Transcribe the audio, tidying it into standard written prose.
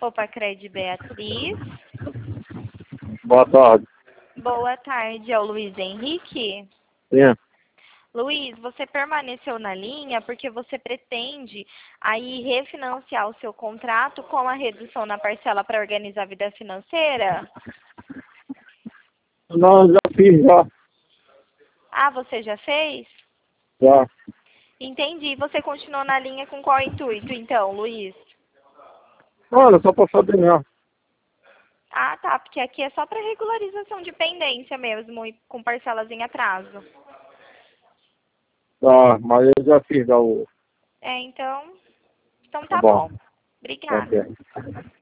Opa, Cred Beatriz. Boa tarde. Boa tarde, é o Luiz Henrique. Sim. Luiz, você permaneceu na linha porque você pretende aí refinanciar o seu contrato com a redução na parcela para organizar a vida financeira? Não, já fiz, já. Ah, você já fez? Já. Entendi. Você continuou na linha com qual intuito, então, Luiz? Olha, só pra saber mesmo. Ah, tá, porque aqui é só para regularização de pendência mesmo, e com parcelas em atraso. Tá, mas eu já fiz já o... Então Tá tá bom. bom. Obrigada. Ok.